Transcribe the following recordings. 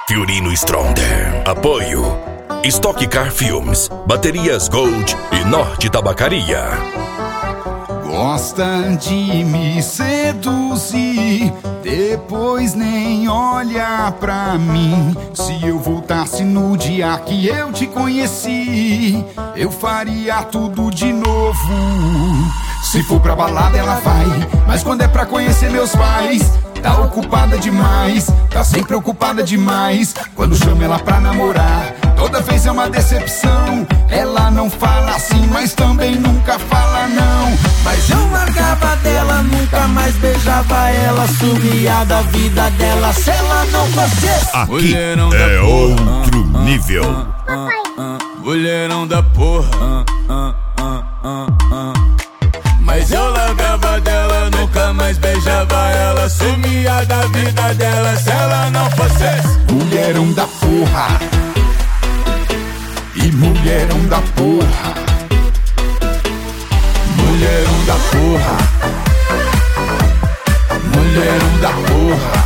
Fiorino Stronger. Apoio Stock Car Films, Baterias Gold e Norte Tabacaria. Gosta de me seduzir, depois nem olha pra mim. Se eu voltasse no dia que eu te conheci, eu faria tudo de novo. Se for pra balada ela vai, mas quando é pra conhecer meus pais, tá ocupada demais, tá sempre ocupada demais. Quando chamo ela pra namorar, toda vez é uma decepção. Ela não fala assim, mas também nunca fala não. Mas eu largava dela, nunca mais beijava ela, sumia da vida dela se ela não fosse. Aqui é outro nível. Mulherão da porra. Mas eu largava dela, nunca mais beijava ela, sumia da vida dela se ela não fosse. Mulherão da porra. E mulherão da porra. Mulherão da porra. Mulherão da porra.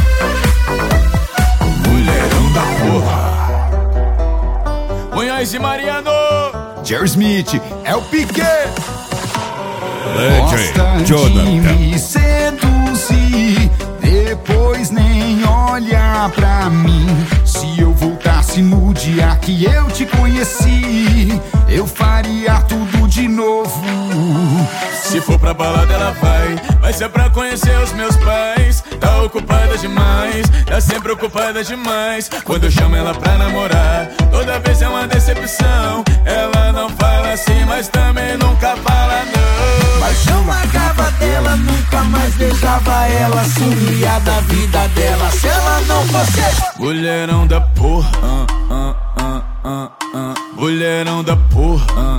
Mulherão da porra. Munhoz e Mariano. Jerry Smith é o Piquet. Legend Jonathan. Me seduzir, depois nem olha pra mim. Se eu voltasse no dia que eu te conheci, eu faria tudo de novo. Se for pra balada ela vai ser pra conhecer os meus pais. Tá ocupada demais, tá sempre ocupada demais. Quando eu chamo ela pra namorar, toda vez é uma decepção. Ela não fala assim, mas também nunca fala não. Mas eu largava dela, nunca mais beijava ela, sumia da vida dela se ela não fosse. Mulherão da porra. Mulherão da porra.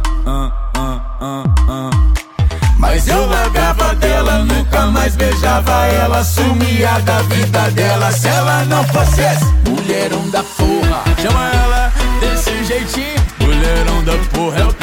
Mas eu largava dela, nunca mais beijava ela, sumia da vida dela se ela não fosse. Mulherão da porra. Chama ela desse jeitinho. Mulherão da porra é o